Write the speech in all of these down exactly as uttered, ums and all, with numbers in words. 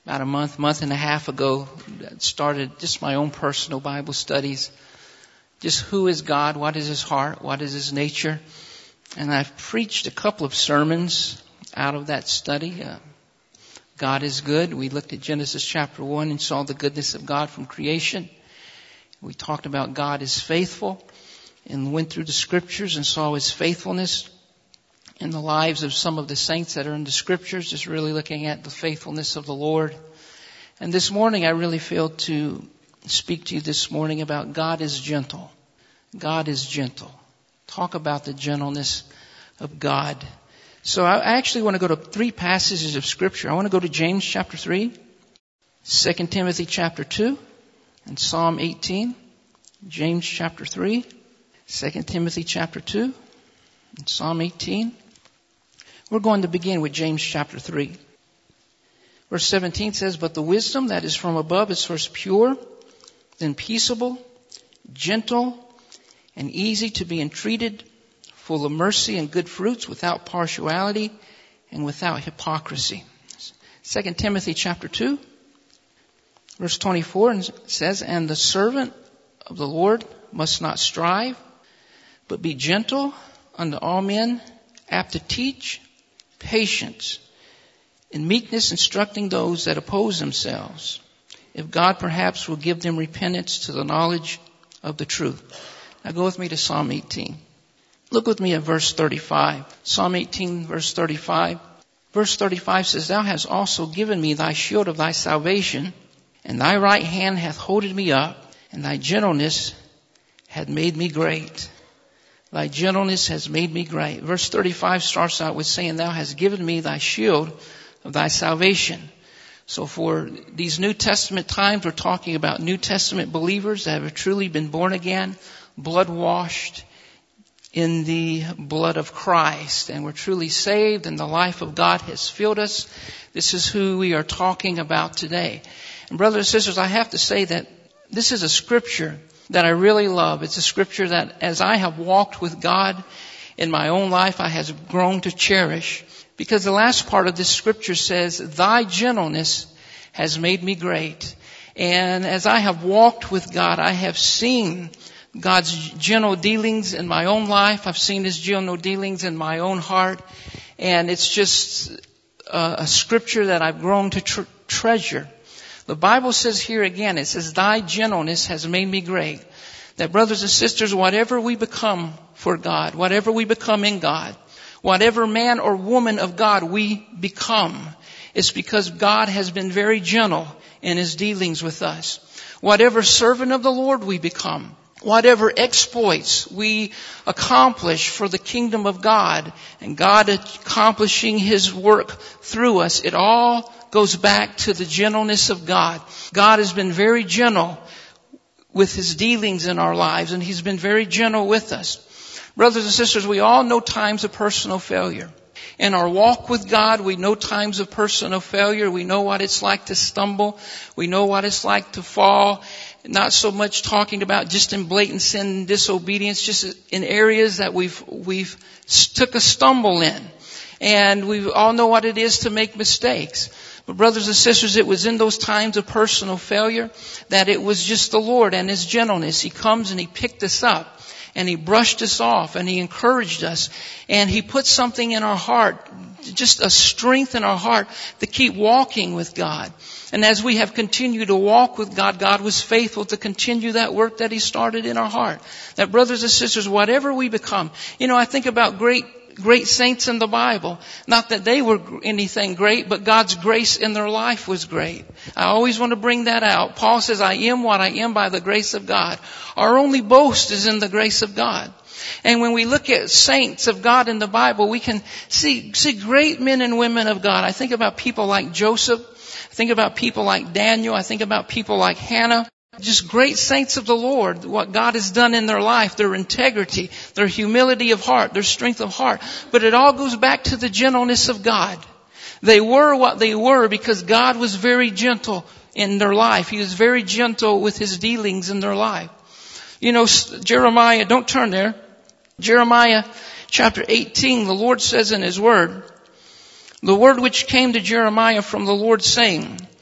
about a month, month and a half ago, started just my own personal Bible studies. Just who is God? What is His heart? What is His nature? And I've preached a couple of sermons out of that study. Uh, God is good. We looked at Genesis chapter one and saw the goodness of God from creation. We talked about God is faithful and went through the scriptures and saw His faithfulness in the lives of some of the saints that are in the scriptures, just really looking at the faithfulness of the Lord. And this morning I really feel to speak to you this morning about God is gentle. God is gentle. Talk about the gentleness of God. So I actually want to go to three passages of scripture. I want to go to James chapter three, Second Timothy chapter two, and Psalm eighteen. James chapter three, Second Timothy chapter two, and Psalm eighteen. We're going to begin with James chapter three. Verse seventeen says, "But the wisdom that is from above is first pure, then peaceable, gentle, and easy to be entreated, full of mercy and good fruits, without partiality and without hypocrisy." Second Timothy chapter two, verse twenty-four says, "And the servant of the Lord must not strive, but be gentle unto all men, apt to teach, patient, in meekness instructing those that oppose themselves, if God perhaps will give them repentance to the knowledge of the truth." Now go with me to Psalm eighteen. Look with me at verse thirty-five. Psalm eighteen, verse thirty-five. Verse thirty-five says, "Thou hast also given me thy shield of thy salvation, and thy right hand hath holded me up, and thy gentleness hath made me great." Thy gentleness has made me great. Verse thirty-five starts out with saying, "Thou hast given me thy shield of thy salvation." So for these New Testament times, we're talking about New Testament believers that have truly been born again, blood washed in the blood of Christ, and we're truly saved, and the life of God has filled us. This is who we are talking about today. And brothers and sisters, I have to say that this is a scripture that I really love. It's a scripture that as I have walked with God in my own life, I have grown to cherish. Because the last part of this scripture says, "Thy gentleness has made me great." And as I have walked with God, I have seen God's gentle dealings in my own life. I've seen His gentle dealings in my own heart. And it's just a, a scripture that I've grown to tr- treasure. The Bible says here again, it says, "Thy gentleness has made me great." That brothers and sisters, whatever we become for God, whatever we become in God, whatever man or woman of God we become, it's because God has been very gentle in His dealings with us. Whatever servant of the Lord we become, whatever exploits we accomplish for the kingdom of God, and God accomplishing His work through us, it all goes back to the gentleness of God. God has been very gentle with His dealings in our lives, and He's been very gentle with us. Brothers and sisters, we all know times of personal failure. In our walk with God, we know times of personal failure. We know what it's like to stumble. We know what it's like to fall. Not so much talking about just in blatant sin and disobedience, just in areas that we've, we've took a stumble in. And we all know what it is to make mistakes. But brothers and sisters, it was in those times of personal failure that it was just the Lord and His gentleness. He comes and He picked us up and He brushed us off and He encouraged us and He put something in our heart, just a strength in our heart to keep walking with God. And as we have continued to walk with God, God was faithful to continue that work that He started in our heart. That brothers and sisters, whatever we become, you know, I think about great Great saints in the Bible. Not that they were anything great, but God's grace in their life was great. I always want to bring that out. Paul says, "I am what I am by the grace of God." Our only boast is in the grace of God. And when we look at saints of God in the Bible, we can see, see great men and women of God. I think about people like Joseph. I think about people like Daniel. I think about people like Hannah. Just great saints of the Lord, what God has done in their life, their integrity, their humility of heart, their strength of heart. But it all goes back to the gentleness of God. They were what they were because God was very gentle in their life. He was very gentle with His dealings in their life. You know, Jeremiah, don't turn there. Jeremiah chapter eighteen, the Lord says in His word, "The word which came to Jeremiah from the Lord saying,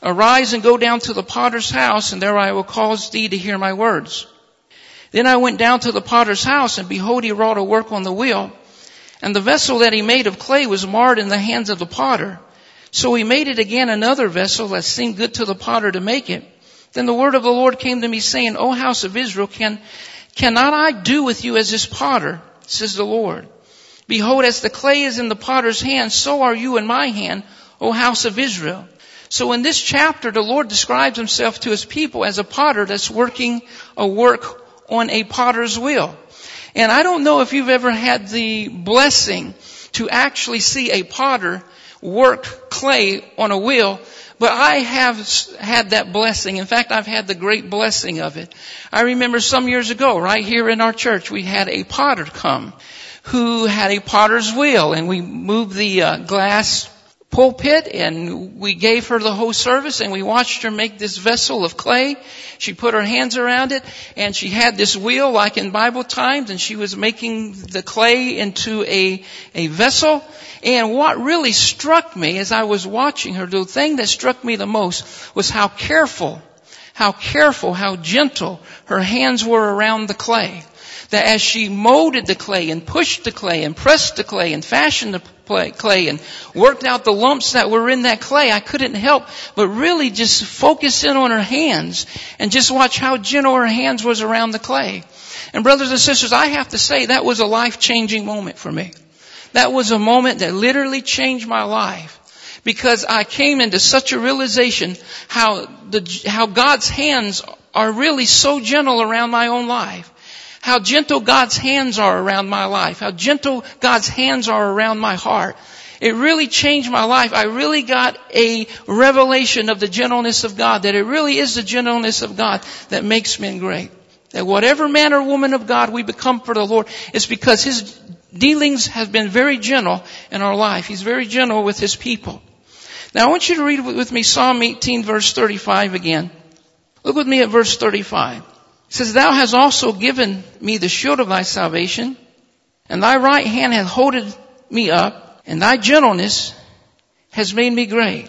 Arise and go down to the potter's house, and there I will cause thee to hear my words. Then I went down to the potter's house, and behold, he wrought a work on the wheel. And the vessel that he made of clay was marred in the hands of the potter. So he made it again another vessel that seemed good to the potter to make it. Then the word of the Lord came to me, saying, O house of Israel, can, cannot I do with you as this potter, says the Lord? Behold, as the clay is in the potter's hand, so are you in my hand, O house of Israel. So in this chapter, the Lord describes himself to his people as a potter that's working a work on a potter's wheel. And I don't know if you've ever had the blessing to actually see a potter work clay on a wheel, but I have had that blessing. In fact, I've had the great blessing of it. I remember some years ago, right here in our church, we had a potter come who had a potter's wheel, and we moved the uh, glass pulpit, and we gave her the whole service, and we watched her make this vessel of clay. She put her hands around it, and she had this wheel like in Bible times, and she was making the clay into a, a vessel. And what really struck me as I was watching her, the thing that struck me the most was how careful, how careful, how gentle her hands were around the clay. That as she molded the clay and pushed the clay and pressed the clay and fashioned the clay and worked out the lumps that were in that clay, I couldn't help but really just focus in on her hands and just watch how gentle her hands was around the clay. And brothers and sisters, I have to say that was a life-changing moment for me. That was a moment that literally changed my life, because I came into such a realization how the how God's hands are really so gentle around my own life. How gentle God's hands are around my life. How gentle God's hands are around my heart. It really changed my life. I really got a revelation of the gentleness of God. That it really is the gentleness of God that makes men great. That whatever man or woman of God we become for the Lord, it's because His dealings have been very gentle in our life. He's very gentle with His people. Now I want you to read with me Psalm eighteen verse thirty-five again. Look with me at verse thirty-five. It says, Thou hast also given me the shield of thy salvation, and thy right hand hath holded me up, and thy gentleness has made me great.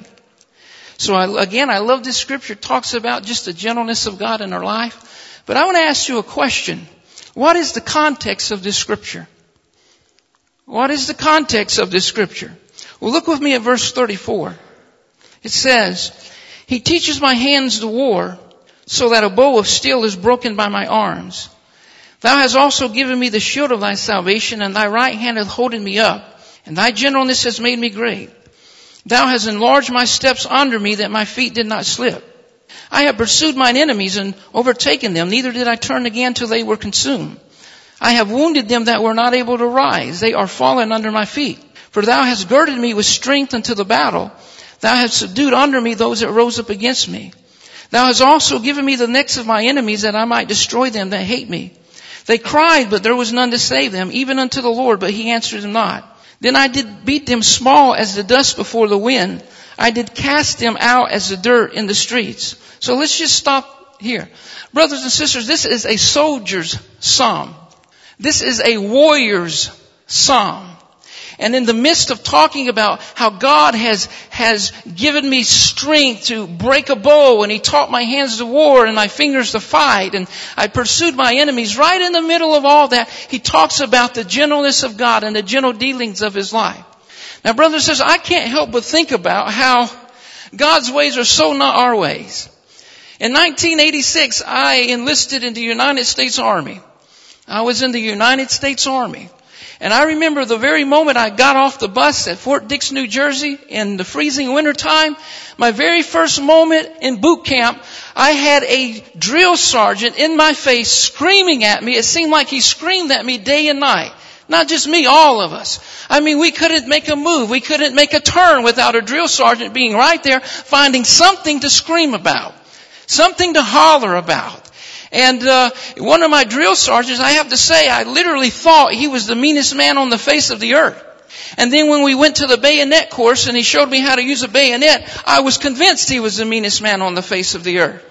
So I, again, I love this scripture. It talks about just the gentleness of God in our life. But I want to ask you a question. What is the context of this scripture? What is the context of this scripture? Well, look with me at verse thirty-four. It says, He teaches my hands to war, so that a bow of steel is broken by my arms. Thou hast also given me the shield of thy salvation, and thy right hand hath holden me up, and thy gentleness has made me great. Thou hast enlarged my steps under me, that my feet did not slip. I have pursued mine enemies and overtaken them, neither did I turn again till they were consumed. I have wounded them that were not able to rise. They are fallen under my feet. For thou hast girded me with strength unto the battle. Thou hast subdued under me those that rose up against me. Thou hast also given me the necks of my enemies, that I might destroy them that hate me. They cried, but there was none to save them, even unto the Lord, but He answered them not. Then I did beat them small as the dust before the wind. I did cast them out as the dirt in the streets. So let's just stop here. Brothers and sisters, this is a soldier's psalm. This is a warrior's psalm. And in the midst of talking about how God has, has given me strength to break a bow, and He taught my hands to war and my fingers to fight, and I pursued my enemies, right in the middle of all that, He talks about the gentleness of God and the gentle dealings of His life. Now, brothers and sisters, I can't help but think about how God's ways are so not our ways. In nineteen eighty-six, I enlisted in the United States Army. I was in the United States Army. And I remember the very moment I got off the bus at Fort Dix, New Jersey in the freezing winter time, my very first moment in boot camp, I had a drill sergeant in my face screaming at me. It seemed like he screamed at me day and night. Not just me, all of us. I mean, we couldn't make a move. We couldn't make a turn without a drill sergeant being right there, finding something to scream about, something to holler about. And uh one of my drill sergeants, I have to say, I literally thought he was the meanest man on the face of the earth. And then when we went to the bayonet course and he showed me how to use a bayonet, I was convinced he was the meanest man on the face of the earth.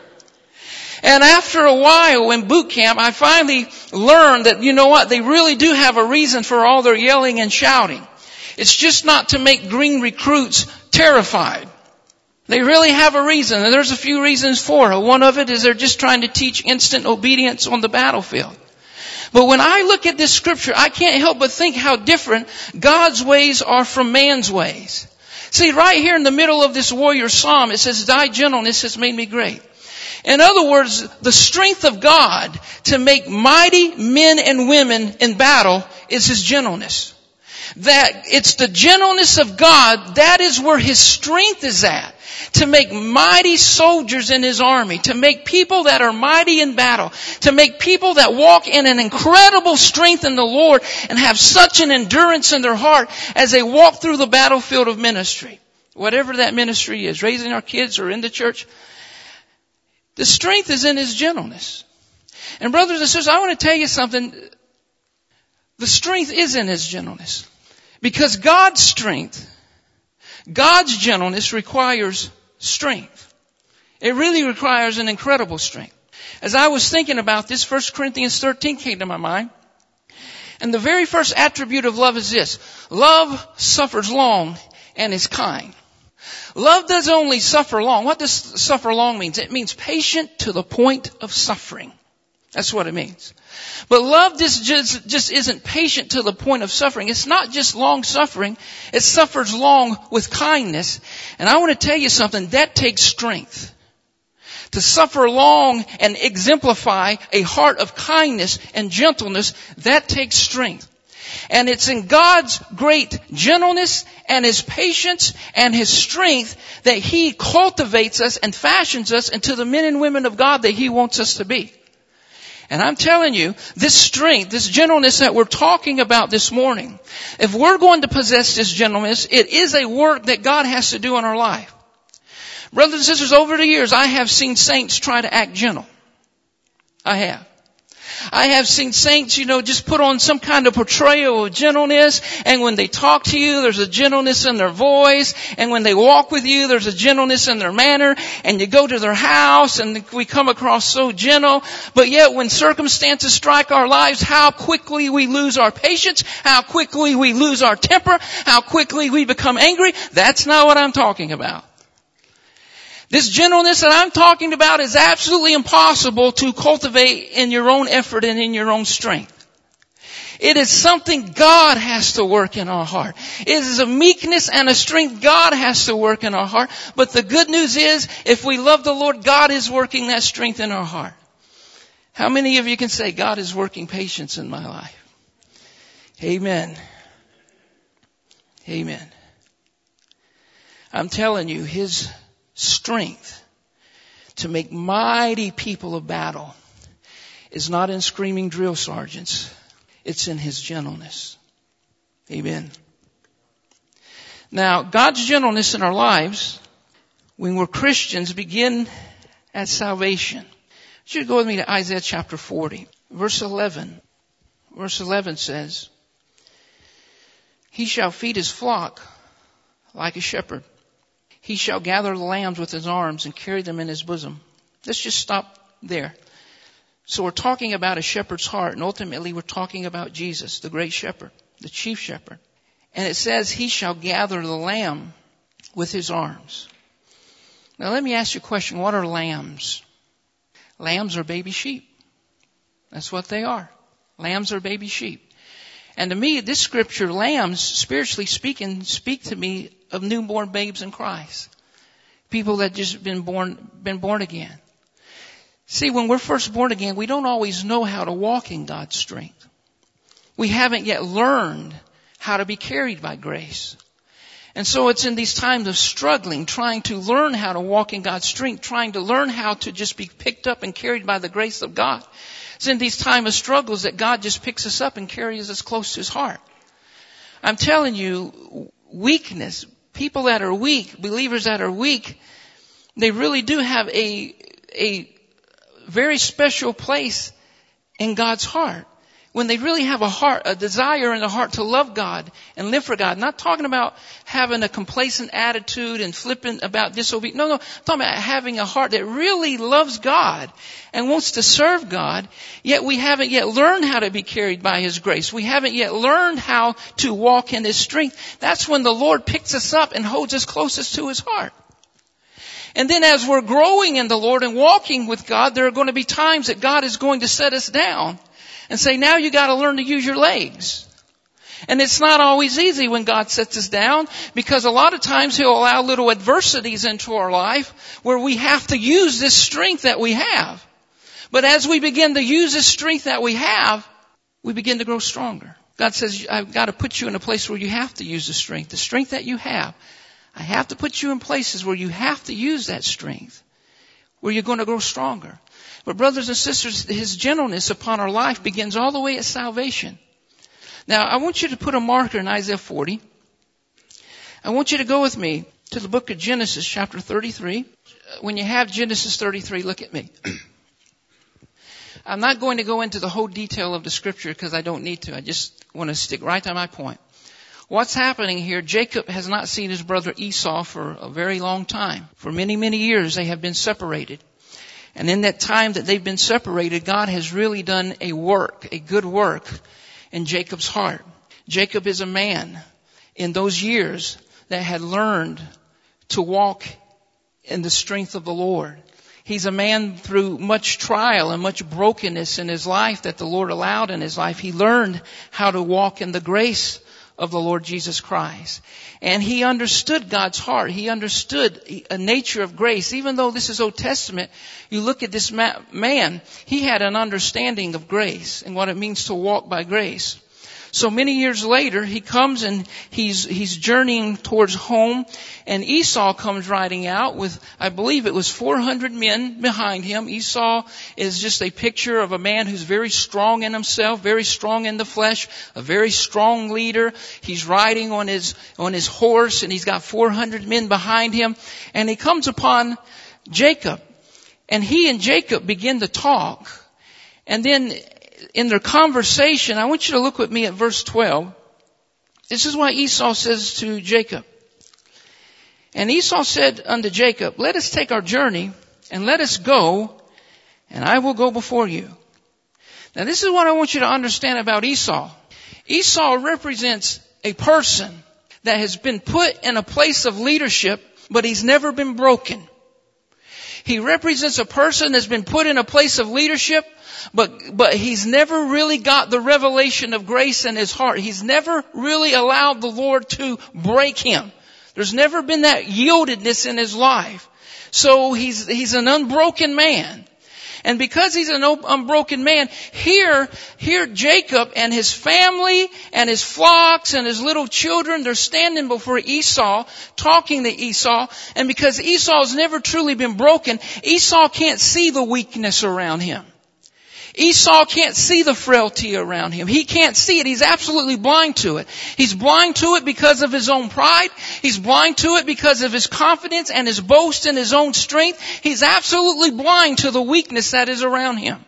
And after a while in boot camp, I finally learned that, you know what, they really do have a reason for all their yelling and shouting. It's just not to make green recruits terrified. They really have a reason, and there's a few reasons for it. One of it is they're just trying to teach instant obedience on the battlefield. But when I look at this scripture, I can't help but think how different God's ways are from man's ways. See, right here in the middle of this warrior psalm, it says, thy gentleness has made me great. In other words, the strength of God to make mighty men and women in battle is His gentleness. That it's the gentleness of God, that is where His strength is at. To make mighty soldiers in His army. To make people that are mighty in battle. To make people that walk in an incredible strength in the Lord and have such an endurance in their heart as they walk through the battlefield of ministry. Whatever that ministry is, raising our kids or in the church. The strength is in His gentleness. And brothers and sisters, I want to tell you something. The strength is in His gentleness. Because God's strength, God's gentleness requires strength. It really requires an incredible strength. As I was thinking about this, First Corinthians thirteen came to my mind. And the very first attribute of love is this. Love suffers long and is kind. Love doesn't only suffer long. What does suffer long mean? It means patient to the point of suffering. That's what it means. But love just, just, just isn't patient to the point of suffering. It's not just long suffering. It suffers long with kindness. And I want to tell you something. That takes strength. To suffer long and exemplify a heart of kindness and gentleness, that takes strength. And it's in God's great gentleness and His patience and His strength that He cultivates us and fashions us into the men and women of God that He wants us to be. And I'm telling you, this strength, this gentleness that we're talking about this morning, if we're going to possess this gentleness, it is a work that God has to do in our life. Brothers and sisters, over the years, I have seen saints try to act gentle. I have. I have seen saints, you know, just put on some kind of portrayal of gentleness. And when they talk to you, there's a gentleness in their voice. And when they walk with you, there's a gentleness in their manner. And you go to their house and we come across so gentle. But yet when circumstances strike our lives, how quickly we lose our patience, how quickly we lose our temper, how quickly we become angry. That's not what I'm talking about. This gentleness that I'm talking about is absolutely impossible to cultivate in your own effort and in your own strength. It is something God has to work in our heart. It is a meekness and a strength God has to work in our heart. But the good news is, if we love the Lord, God is working that strength in our heart. How many of you can say, God is working patience in my life? Amen. Amen. I'm telling you, His strength to make mighty people of battle is not in screaming drill sergeants. It's in His gentleness. Amen. Now, God's gentleness in our lives, when we're Christians, begin at salvation. I want you to go with me to Isaiah chapter forty, verse eleven. Verse eleven says, He shall feed His flock like a shepherd. He shall gather the lambs with His arms and carry them in His bosom. Let's just stop there. So we're talking about a shepherd's heart, and ultimately we're talking about Jesus, the great shepherd, the chief shepherd. And it says, He shall gather the lamb with His arms. Now let me ask you a question. What are lambs? Lambs are baby sheep. That's what they are. Lambs are baby sheep. And to me, this scripture, lambs, spiritually speaking, speak to me of newborn babes in Christ. People that just been born, been born again. See, when we're first born again, we don't always know how to walk in God's strength. We haven't yet learned how to be carried by grace. And so it's in these times of struggling, trying to learn how to walk in God's strength, trying to learn how to just be picked up and carried by the grace of God. It's in these times of struggles that God just picks us up and carries us close to His heart. I'm telling you, weakness, people that are weak, believers that are weak, they really do have a, a very special place in God's heart. When they really have a heart, a desire in the heart to love God and live for God. Not talking about having a complacent attitude and flippant about disobedience. No, no. I'm talking about having a heart that really loves God and wants to serve God. Yet we haven't yet learned how to be carried by His grace. We haven't yet learned how to walk in His strength. That's when the Lord picks us up and holds us closest to His heart. And then as we're growing in the Lord and walking with God, there are going to be times that God is going to set us down and say, now you got to learn to use your legs. And it's not always easy when God sets us down, because a lot of times He'll allow little adversities into our life where we have to use this strength that we have. But as we begin to use this strength that we have, we begin to grow stronger. God says, I've got to put you in a place where you have to use the strength, the strength that you have. I have to put you in places where you have to use that strength, where you're going to grow stronger. But brothers and sisters, His gentleness upon our life begins all the way at salvation. Now, I want you to put a marker in Isaiah forty. I want you to go with me to the book of Genesis, chapter thirty-three. When you have Genesis thirty-three, look at me. I'm not going to go into the whole detail of the scripture because I don't need to. I just want to stick right to my point. What's happening here, Jacob has not seen his brother Esau for a very long time. For many, many years they have been separated. And in that time that they've been separated, God has really done a work, a good work in Jacob's heart. Jacob is a man in those years that had learned to walk in the strength of the Lord. He's a man through much trial and much brokenness in his life that the Lord allowed in his life. He learned how to walk in the grace of the Lord Jesus Christ. And he understood God's heart. He understood a nature of grace. Even though this is Old Testament, you look at this man, he had an understanding of grace and what it means to walk by grace. So many years later, he comes and he's he's journeying towards home, and Esau comes riding out with, I believe it was four hundred men behind him. Esau is just a picture of a man who's very strong in himself, very strong in the flesh, a very strong leader. He's riding on his on his horse, and he's got four hundred men behind him, and he comes upon Jacob, and he and Jacob begin to talk, and then in their conversation, I want you to look with me at verse twelve. This is what Esau says to Jacob. And Esau said unto Jacob, let us take our journey and let us go, and I will go before you. Now this is what I want you to understand about Esau. Esau represents a person that has been put in a place of leadership, but he's never been broken. He represents a person that's been put in a place of leadership, but, but he's never really got the revelation of grace in his heart. He's never really allowed the Lord to break him. There's never been that yieldedness in his life. So he's, he's an unbroken man. And because he's an unbroken man, here, here Jacob and his family and his flocks and his little children, they're standing before Esau, talking to Esau. And because Esau's never truly been broken, Esau can't see the weakness around him. Esau can't see the frailty around him. He can't see it. He's absolutely blind to it. He's blind to it because of his own pride. He's blind to it because of his confidence and his boast in his own strength. He's absolutely blind to the weakness that is around him.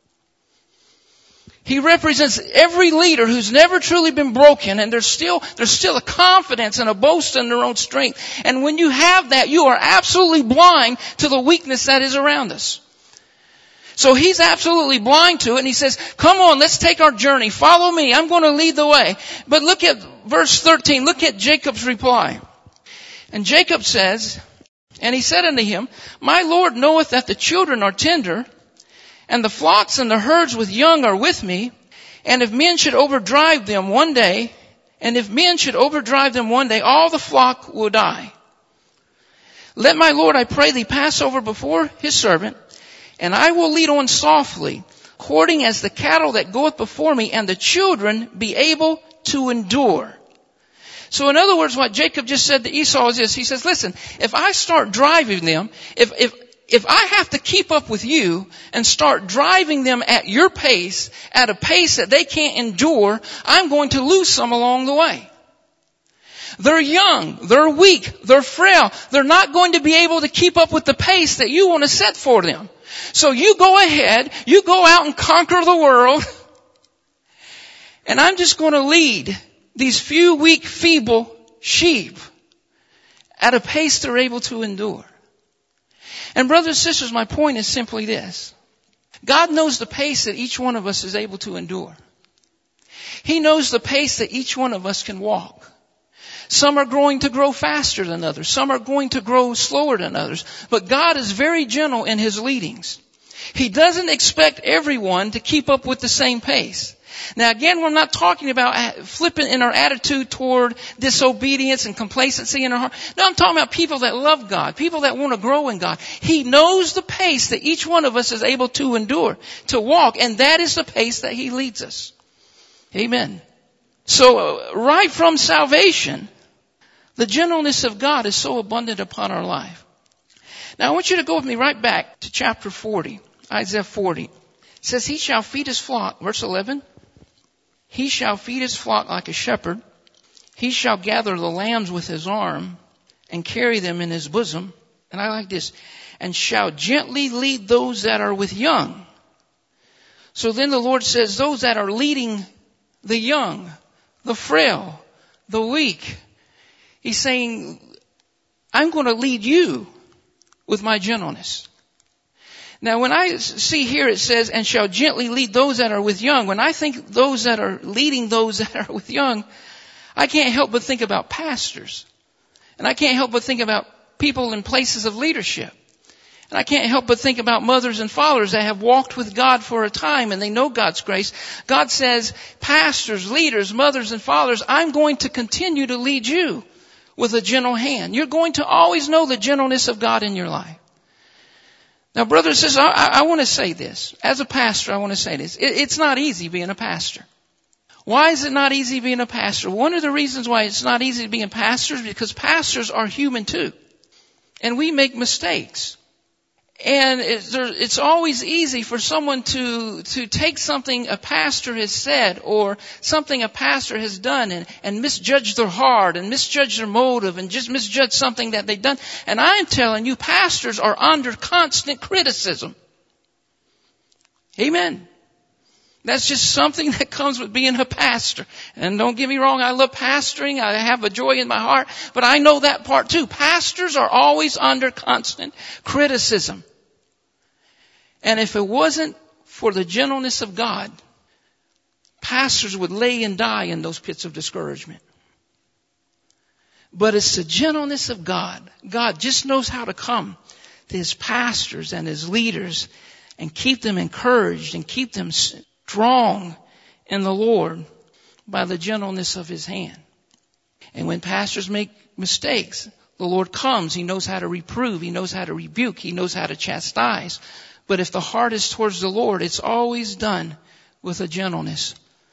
He represents every leader who's never truly been broken, and there's still, there's still a confidence and a boast in their own strength. And when you have that, you are absolutely blind to the weakness that is around us. So he's absolutely blind to it, and he says, come on, let's take our journey. Follow me. I'm going to lead the way. But look at verse thirteen. Look at Jacob's reply. And Jacob says, and he said unto him, my Lord knoweth that the children are tender, and the flocks and the herds with young are with me. And if men should overdrive them one day, and if men should overdrive them one day, all the flock will die. Let my Lord, I pray thee, pass over before his servant, and I will lead on softly, according as the cattle that goeth before me, and the children be able to endure. So in other words, what Jacob just said to Esau is this. He says, listen, if I start driving them, if, if, if I have to keep up with you and start driving them at your pace, at a pace that they can't endure, I'm going to lose some along the way. They're young, they're weak, they're frail. They're not going to be able to keep up with the pace that you want to set for them. So you go ahead, you go out and conquer the world, and I'm just going to lead these few weak, feeble sheep at a pace they're able to endure. And brothers and sisters, my point is simply this. God knows the pace that each one of us is able to endure. He knows the pace that each one of us can walk. Some are going to grow faster than others. Some are going to grow slower than others. But God is very gentle in His leadings. He doesn't expect everyone to keep up with the same pace. Now again, we're not talking about flipping in our attitude toward disobedience and complacency in our heart. No, I'm talking about people that love God, people that want to grow in God. He knows the pace that each one of us is able to endure, to walk, and that is the pace that He leads us. Amen. So, uh, right from salvation, the gentleness of God is so abundant upon our life. Now I want you to go with me right back to chapter forty, Isaiah forty. It says, He shall feed His flock, verse eleven. He shall feed His flock like a shepherd. He shall gather the lambs with His arm and carry them in His bosom. And I like this. And shall gently lead those that are with young. So then the Lord says, those that are leading the young, the frail, the weak. He's saying, I'm going to lead you with my gentleness. Now when I see here it says, and shall gently lead those that are with young. When I think those that are leading those that are with young, I can't help but think about pastors. And I can't help but think about people in places of leadership. And I can't help but think about mothers and fathers that have walked with God for a time and they know God's grace. God says, pastors, leaders, mothers and fathers, I'm going to continue to lead you with a gentle hand. You're going to always know the gentleness of God in your life. Now, brothers and sisters, I, I, I want to say this. As a pastor, I want to say this. It, it's not easy being a pastor. Why is it not easy being a pastor? One of the reasons why it's not easy being pastors is because pastors are human too. And we make mistakes. And it's, it's always easy for someone to, to take something a pastor has said or something a pastor has done and, and misjudge their heart and misjudge their motive and just misjudge something that they've done. And I'm telling you, pastors are under constant criticism. Amen. That's just something that comes with being a pastor. And don't get me wrong, I love pastoring. I have a joy in my heart. But I know that part too. Pastors are always under constant criticism. And if it wasn't for the gentleness of God, pastors would lay and die in those pits of discouragement. But it's the gentleness of God. God just knows how to come to His pastors and His leaders and keep them encouraged and keep them strong in the Lord by the gentleness of His hand. And when pastors make mistakes, the Lord comes. He knows how to reprove. He knows how to rebuke. He knows how to chastise. But if the heart is towards the Lord, it's always done with a gentleness.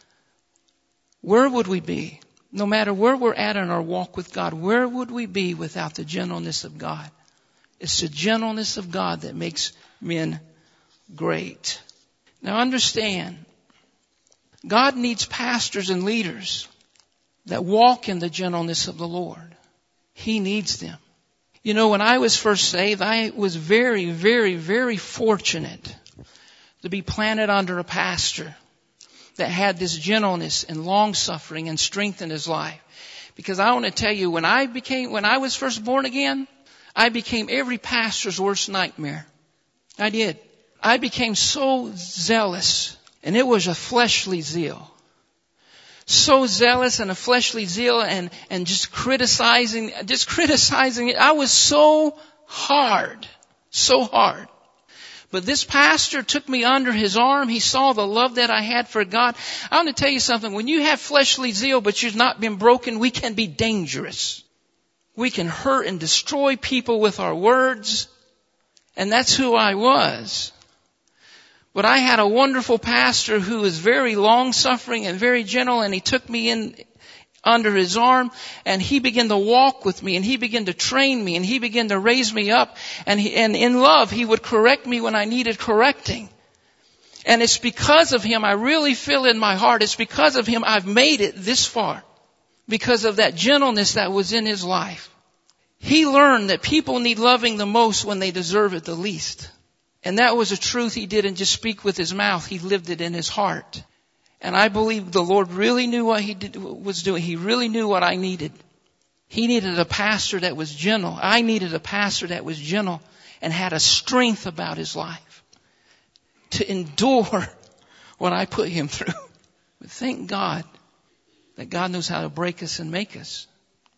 Where would we be? No matter where we're at in our walk with God, where would we be without the gentleness of God? It's the gentleness of God that makes men great. Now understand, God needs pastors and leaders that walk in the gentleness of the Lord. He needs them. You know, when I was first saved, I was very, very, very fortunate to be planted under a pastor that had this gentleness and long suffering and strength in his life. Because I want to tell you, when I became, when I was first born again, I became every pastor's worst nightmare. I did. I became so zealous, and it was a fleshly zeal. So zealous and a fleshly zeal and, and just criticizing, just criticizing it. I was so hard, so hard. But this pastor took me under his arm. He saw the love that I had for God. I want to tell you something. When you have fleshly zeal, but you've not been broken, we can be dangerous. We can hurt and destroy people with our words. And that's who I was. But I had a wonderful pastor who was very long-suffering and very gentle, and he took me in under his arm, and he began to walk with me, and he began to train me, and he began to raise me up, and, he, and in love, he would correct me when I needed correcting. And it's because of him, I really feel in my heart, it's because of him I've made it this far, because of that gentleness that was in his life. He learned that people need loving the most when they deserve it the least. And that was a truth he didn't just speak with his mouth. He lived it in his heart. And I believe the Lord really knew what he did, was doing. He really knew what I needed. He needed a pastor that was gentle. I needed a pastor that was gentle and had a strength about his life to endure what I put him through. But thank God that God knows how to break us and make us.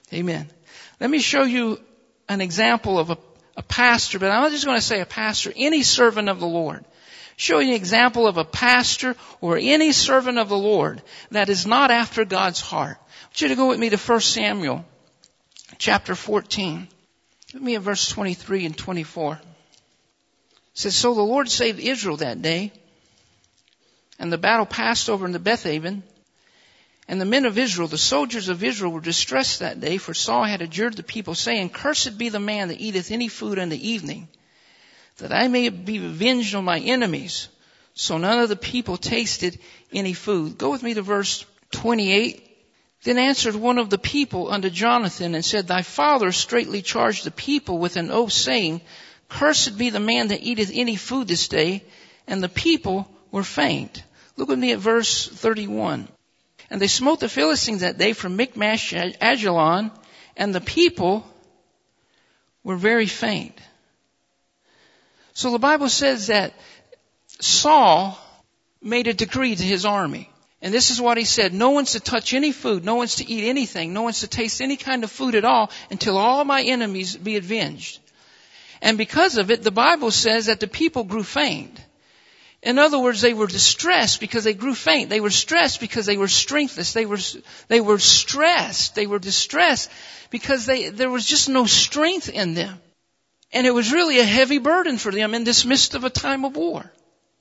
Amen. Let me show you an example of a, a pastor, but I'm not just going to say a pastor, any servant of the Lord. Show you an example of a pastor or any servant of the Lord that is not after God's heart. I want you to go with me to First Samuel chapter fourteen. Look at me at verse twenty-three and twenty-four. It says, so the Lord saved Israel that day, and the battle passed over into Bethaven. And the men of Israel, the soldiers of Israel, were distressed that day, for Saul had adjured the people, saying, cursed be the man that eateth any food in the evening, that I may be avenged on my enemies. So none of the people tasted any food. Go with me to verse twenty-eight. Then answered one of the people unto Jonathan, and said, thy father straitly charged the people with an oath, saying, cursed be the man that eateth any food this day. And the people were faint. Look with me at verse thirty-one. And they smote the Philistines that day from Michmash to Ajalon, and the people were very faint. So the Bible says that Saul made a decree to his army. And this is what he said. No one's to touch any food. No one's to eat anything. No one's to taste any kind of food at all until all my enemies be avenged. And because of it, the Bible says that the people grew faint. In other words, they were distressed because they grew faint. They were stressed because they were strengthless. They were, they were stressed. They were distressed because they, there was just no strength in them. And it was really a heavy burden for them in this midst of a time of war.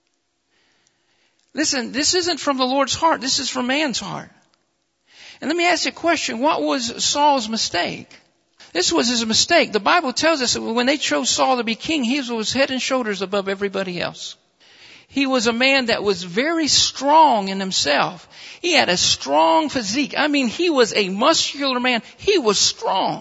Listen, this isn't from the Lord's heart. This is from man's heart. And let me ask you a question. What was Saul's mistake? This was his mistake. The Bible tells us that when they chose Saul to be king, he was head and shoulders above everybody else. He was a man that was very strong in himself. He had a strong physique. I mean, he was a muscular man. He was strong.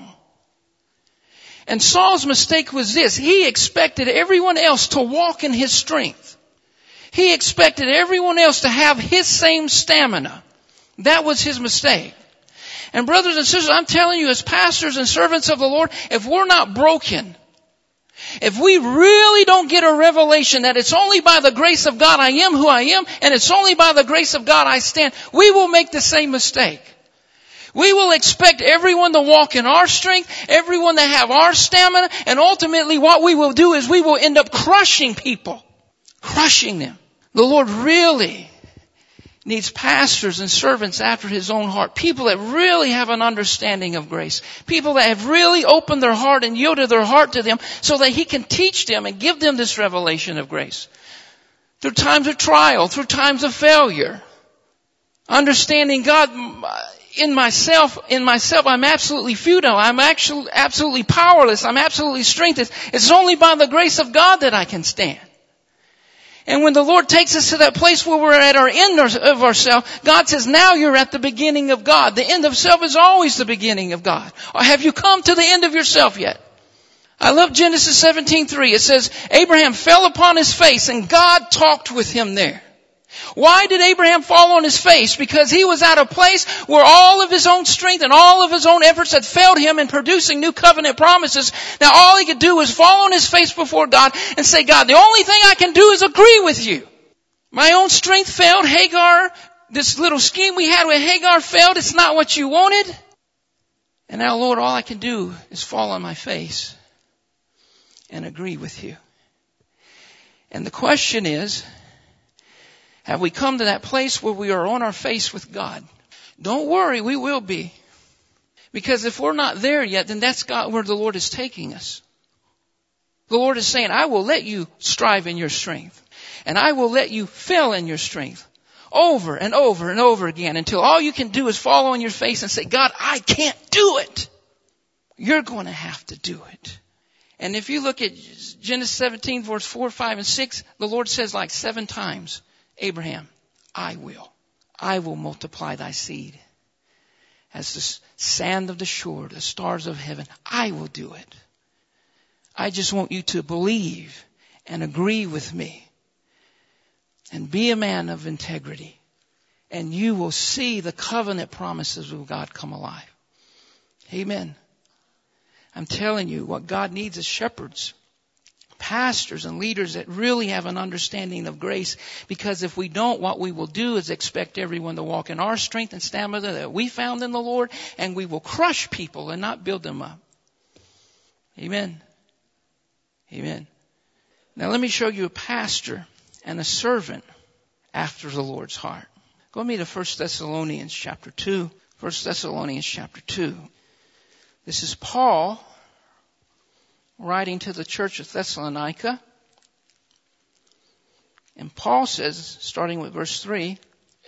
And Saul's mistake was this. He expected everyone else to walk in his strength. He expected everyone else to have his same stamina. That was his mistake. And brothers and sisters, I'm telling you, as pastors and servants of the Lord, if we're not broken, if we really don't get a revelation that it's only by the grace of God I am who I am, and it's only by the grace of God I stand, we will make the same mistake. We will expect everyone to walk in our strength, everyone to have our stamina, and ultimately what we will do is we will end up crushing people. Crushing them. The Lord really needs pastors and servants after His own heart. People that really have an understanding of grace. People that have really opened their heart and yielded their heart to them so that He can teach them and give them this revelation of grace. Through times of trial, through times of failure. Understanding God in myself, in myself, I'm absolutely futile. I'm actually absolutely powerless. I'm absolutely strengthless. It's only by the grace of God that I can stand. And when the Lord takes us to that place where we're at our end of ourselves, God says, now you're at the beginning of God. The end of self is always the beginning of God. Or have you come to the end of yourself yet? I love Genesis seventeen three. It says, Abraham fell upon his face and God talked with him there. Why did Abraham fall on his face? Because he was at a place where all of his own strength and all of his own efforts had failed him in producing new covenant promises. Now all he could do was fall on his face before God and say, God, the only thing I can do is agree with you. My own strength failed. Hagar, this little scheme we had with Hagar failed. It's not what you wanted. And now, Lord, all I can do is fall on my face and agree with you. And the question is, have we come to that place where we are on our face with God? Don't worry, we will be. Because if we're not there yet, then that's God, where the Lord is taking us. The Lord is saying, I will let you strive in your strength. And I will let you fail in your strength. Over and over and over again until all you can do is fall on your face and say, God, I can't do it. You're going to have to do it. And if you look at Genesis seventeen, verse four, five, and six, the Lord says like seven times, Abraham, I will. I will multiply thy seed as the sand of the shore, the stars of heaven. I will do it. I just want you to believe and agree with me and be a man of integrity. And you will see the covenant promises of God come alive. Amen. I'm telling you, what God needs is shepherds pastors and leaders that really have an understanding of grace. Because if we don't, what we will do is expect everyone to walk in our strength and stamina that we found in the Lord, and we will crush people and not build them up. Amen. Amen. Now let me show you a pastor and a servant after the Lord's heart. Go with me to First Thessalonians chapter two. First Thessalonians chapter two. This is Paul writing to the church of Thessalonica. And Paul says, starting with verse three,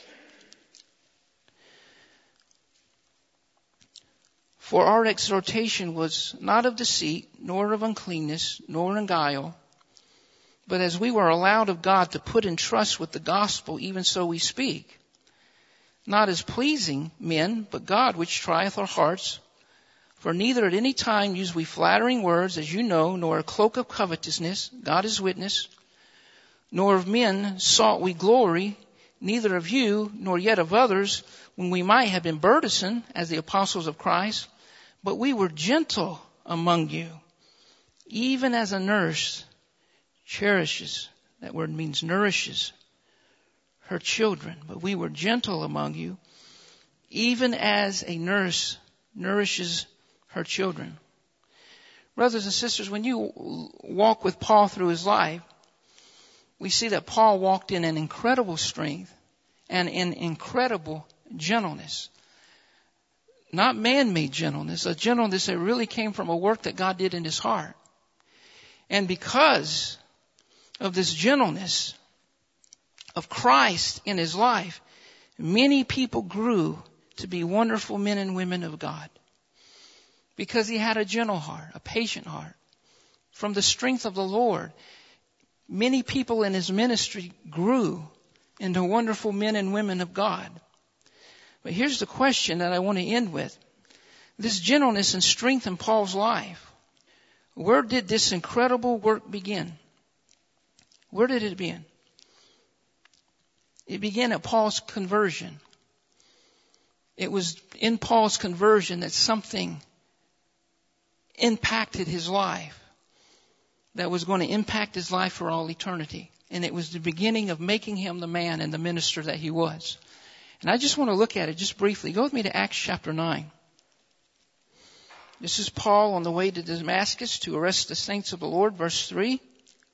for our exhortation was not of deceit, nor of uncleanness, nor in guile, but as we were allowed of God to put in trust with the gospel, even so we speak. Not as pleasing men, but God which trieth our hearts. For neither at any time use we flattering words, as you know, nor a cloak of covetousness, God is witness, nor of men sought we glory, neither of you, nor yet of others, when we might have been burdensome, as the apostles of Christ. But we were gentle among you, even as a nurse cherishes, that word means nourishes, her children. But we were gentle among you, even as a nurse nourishes her children. Brothers and sisters, when you walk with Paul through his life, we see that Paul walked in an incredible strength and in incredible gentleness. Not man-made gentleness, a gentleness that really came from a work that God did in his heart. And because of this gentleness of Christ in his life, many people grew to be wonderful men and women of God. Because he had a gentle heart, a patient heart. From the strength of the Lord, many people in his ministry grew into wonderful men and women of God. But here's the question that I want to end with. This gentleness and strength in Paul's life, where did this incredible work begin? Where did it begin? It began at Paul's conversion. It was in Paul's conversion that something impacted his life that was going to impact his life for all eternity. And it was the beginning of making him the man and the minister that he was. And I just want to look at it just briefly. Go with me to Acts chapter nine. This is Paul on the way to Damascus to arrest the saints of the Lord. Verse three. It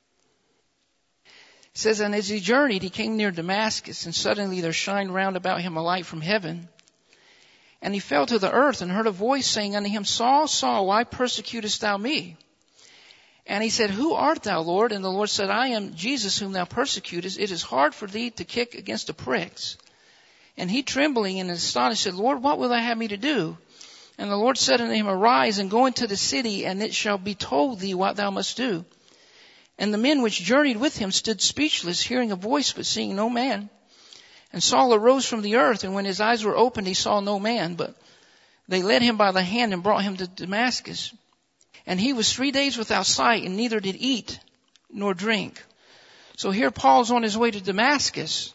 says, and as he journeyed, he came near Damascus, and suddenly there shined round about him a light from heaven. And he fell to the earth and heard a voice saying unto him, Saul, Saul, why persecutest thou me? And he said, who art thou, Lord? And the Lord said, I am Jesus whom thou persecutest. It is hard for thee to kick against the pricks. And he, trembling and astonished, said, Lord, what will thou have me to do? And the Lord said unto him, arise and go into the city, and it shall be told thee what thou must do. And the men which journeyed with him stood speechless, hearing a voice, but seeing no man. And Saul arose from the earth, and when his eyes were opened, he saw no man. But they led him by the hand and brought him to Damascus. And he was three days without sight, and neither did eat nor drink. So here Paul's on his way to Damascus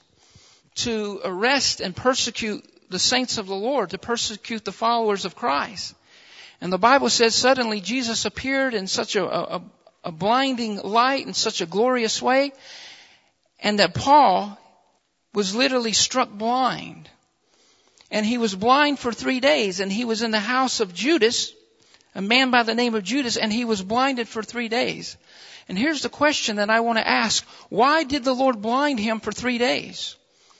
to arrest and persecute the saints of the Lord, to persecute the followers of Christ. And the Bible says suddenly Jesus appeared in such a, a, a blinding light, in such a glorious way, and that Paul was literally struck blind. And he was blind for three days, and he was in the house of Judas, a man by the name of Judas, and he was blinded for three days. And here's the question that I want to ask. Why did the Lord blind him for three days?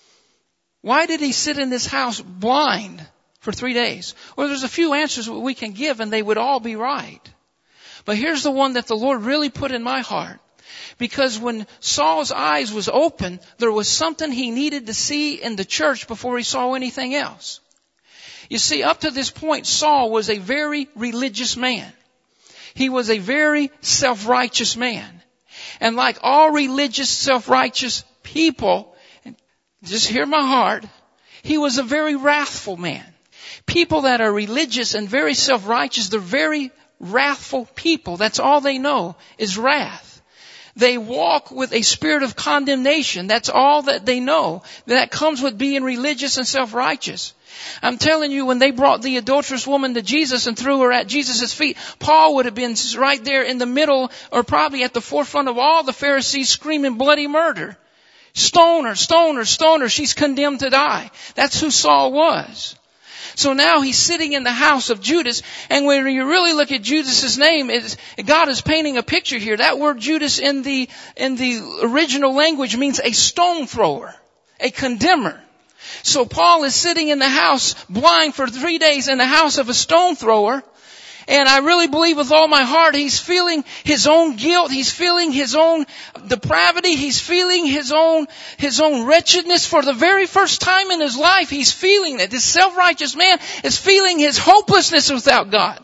Why did he sit in this house blind for three days? Well, there's a few answers that we can give, and they would all be right. But here's the one that the Lord really put in my heart. Because when Saul's eyes was open, there was something he needed to see in the church before he saw anything else. You see, up to this point, Saul was a very religious man. He was a very self-righteous man. And like all religious, self-righteous people, just hear my heart, he was a very wrathful man. People that are religious and very self-righteous, they're very wrathful people. That's all they know is wrath. They walk with a spirit of condemnation. That's all that they know. That comes with being religious and self-righteous. I'm telling you, when they brought the adulterous woman to Jesus and threw her at Jesus' feet, Paul would have been right there in the middle or probably at the forefront of all the Pharisees screaming bloody murder. Stone her, stone her, stone her. She's condemned to die. That's who Saul was. So now he's sitting in the house of Judas, and when you really look at Judas's name, it's, God is painting a picture here. That word Judas in the, in the original language means a stone thrower, a condemner. So Paul is sitting in the house blind for three days in the house of a stone thrower. And I really believe with all my heart he's feeling his own guilt. He's feeling his own depravity. He's feeling his own, his own wretchedness for the very first time in his life. He's feeling that. This self-righteous man is feeling his hopelessness without God.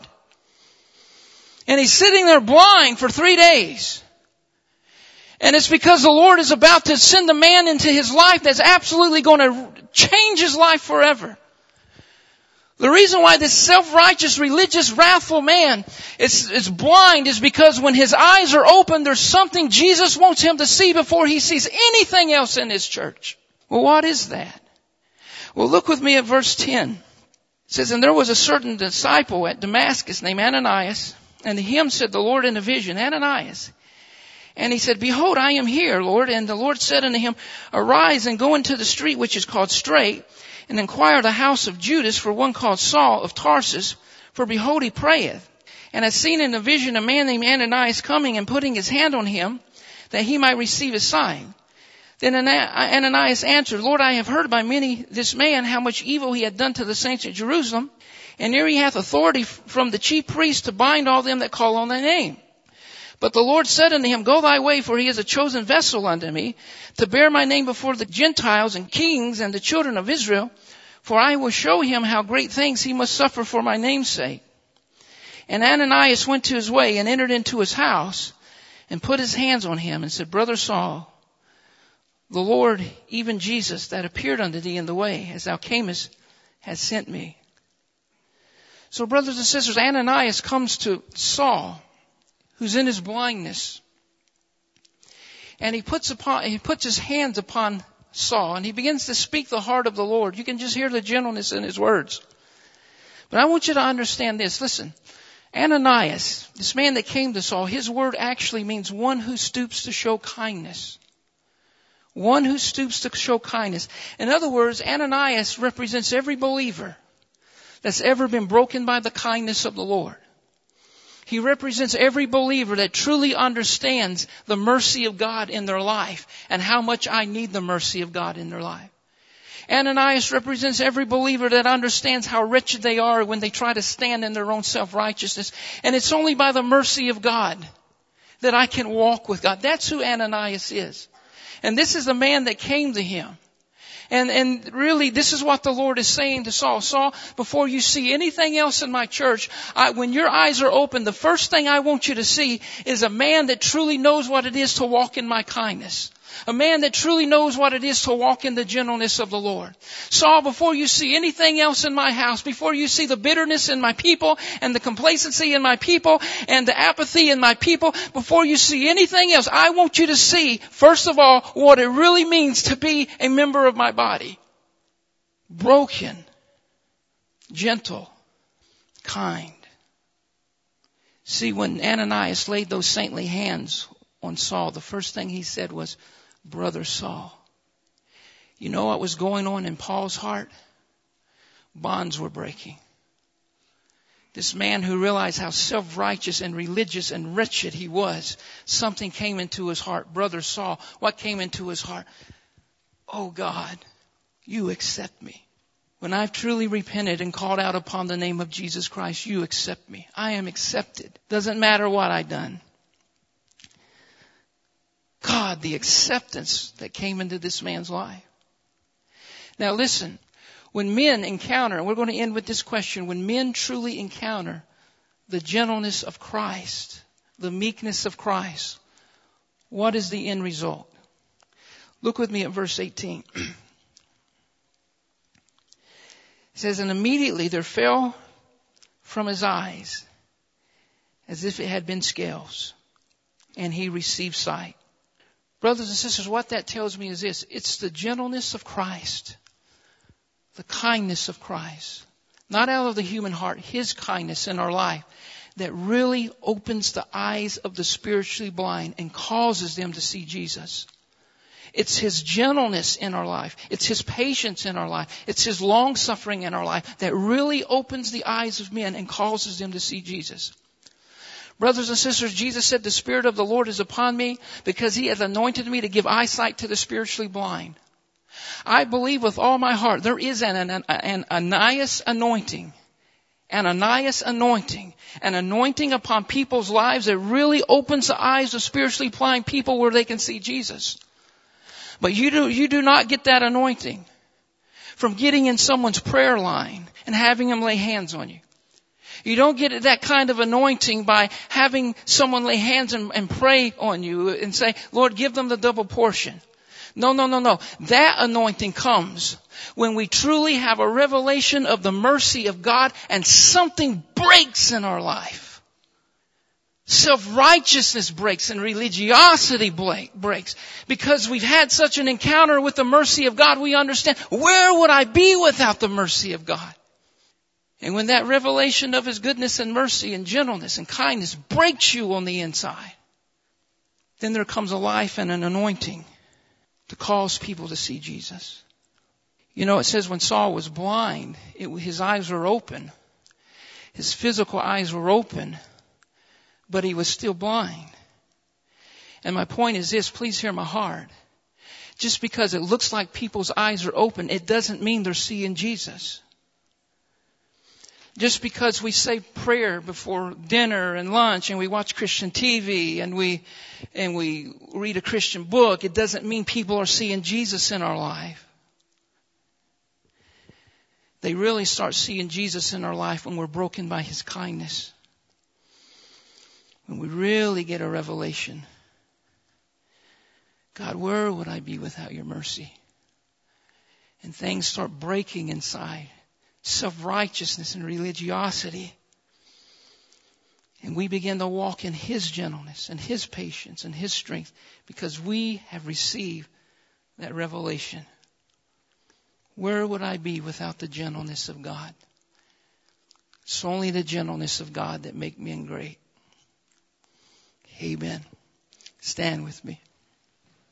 And he's sitting there blind for three days. And it's because the Lord is about to send a man into his life that's absolutely going to change his life forever. The reason why this self-righteous, religious, wrathful man is, is blind is because when his eyes are open, there's something Jesus wants him to see before he sees anything else in his church. Well, what is that? Well, look with me at verse ten. It says, and there was a certain disciple at Damascus named Ananias, and to him said the Lord in a vision, Ananias. And he said, behold, I am here, Lord. And the Lord said unto him, arise and go into the street which is called Straight, and inquire the house of Judas for one called Saul of Tarsus, for behold, he prayeth. And hath seen in a vision a man named Ananias coming and putting his hand on him, that he might receive his sight. Then Ananias answered, Lord, I have heard by many this man how much evil he hath done to the saints at Jerusalem, and here he hath authority from the chief priests to bind all them that call on thy name. But the Lord said unto him, go thy way, for he is a chosen vessel unto me, to bear my name before the Gentiles and kings and the children of Israel. For I will show him how great things he must suffer for my name's sake. And Ananias went to his way and entered into his house and put his hands on him and said, Brother Saul, the Lord, even Jesus, that appeared unto thee in the way as thou camest, has sent me. So brothers and sisters, Ananias comes to Saul, who's in his blindness. And he puts upon, he puts his hands upon Saul, and he begins to speak the heart of the Lord. You can just hear the gentleness in his words. But I want you to understand this. Listen, Ananias, this man that came to Saul, his word actually means one who stoops to show kindness. One who stoops to show kindness. In other words, Ananias represents every believer that's ever been broken by the kindness of the Lord. He represents every believer that truly understands the mercy of God in their life and how much I need the mercy of God in their life. Ananias represents every believer that understands how wretched they are when they try to stand in their own self-righteousness. And it's only by the mercy of God that I can walk with God. That's who Ananias is. And this is the man that came to him. And, and really, this is what the Lord is saying to Saul. Saul, before you see anything else in my church, I, when your eyes are open, the first thing I want you to see is a man that truly knows what it is to walk in my kindness. A man that truly knows what it is to walk in the gentleness of the Lord. Saul, before you see anything else in my house, before you see the bitterness in my people and the complacency in my people and the apathy in my people, before you see anything else, I want you to see, first of all, what it really means to be a member of my body. Broken, gentle, kind. See, when Ananias laid those saintly hands on Saul, the first thing he said was, Brother Saul. You know what was going on in Paul's heart? Bonds were breaking. This man who realized how self-righteous and religious and wretched he was, something came into his heart. Brother Saul, what came into his heart? Oh God, you accept me. When I've truly repented and called out upon the name of Jesus Christ, you accept me. I am accepted. Doesn't matter what I've done. God, the acceptance that came into this man's life. Now listen, when men encounter, and we're going to end with this question, when men truly encounter the gentleness of Christ, the meekness of Christ, what is the end result? Look with me at verse eighteen. It says, and immediately there fell from his eyes as if it had been scales, and he received sight. Brothers and sisters, what that tells me is this. It's the gentleness of Christ, the kindness of Christ, not out of the human heart, His kindness in our life that really opens the eyes of the spiritually blind and causes them to see Jesus. It's His gentleness in our life. It's His patience in our life. It's His long suffering in our life that really opens the eyes of men and causes them to see Jesus. Brothers and sisters, Jesus said, the Spirit of the Lord is upon me because He has anointed me to give eyesight to the spiritually blind. I believe with all my heart there is an, an, an Ananias anointing. An Ananias anointing. An anointing upon people's lives that really opens the eyes of spiritually blind people where they can see Jesus. But you do, you do not get that anointing from getting in someone's prayer line and having them lay hands on you. You don't get that kind of anointing by having someone lay hands and, and pray on you and say, Lord, give them the double portion. No, no, no, no. That anointing comes when we truly have a revelation of the mercy of God and something breaks in our life. Self-righteousness breaks and religiosity breaks. Because we've had such an encounter with the mercy of God, we understand, where would I be without the mercy of God? And when that revelation of His goodness and mercy and gentleness and kindness breaks you on the inside, then there comes a life and an anointing to cause people to see Jesus. You know, it says when Saul was blind, it, his eyes were open. His physical eyes were open, but he was still blind. And my point is this, please hear my heart. Just because it looks like people's eyes are open, it doesn't mean they're seeing Jesus. Just because we say prayer before dinner and lunch and we watch Christian T V and we, and we read a Christian book, it doesn't mean people are seeing Jesus in our life. They really start seeing Jesus in our life when we're broken by His kindness. When we really get a revelation. God, where would I be without your mercy? And things start breaking inside. Self-righteousness and religiosity. And we begin to walk in His gentleness and His patience and His strength because we have received that revelation. Where would I be without the gentleness of God? It's only the gentleness of God that make men great. Amen. Stand with me.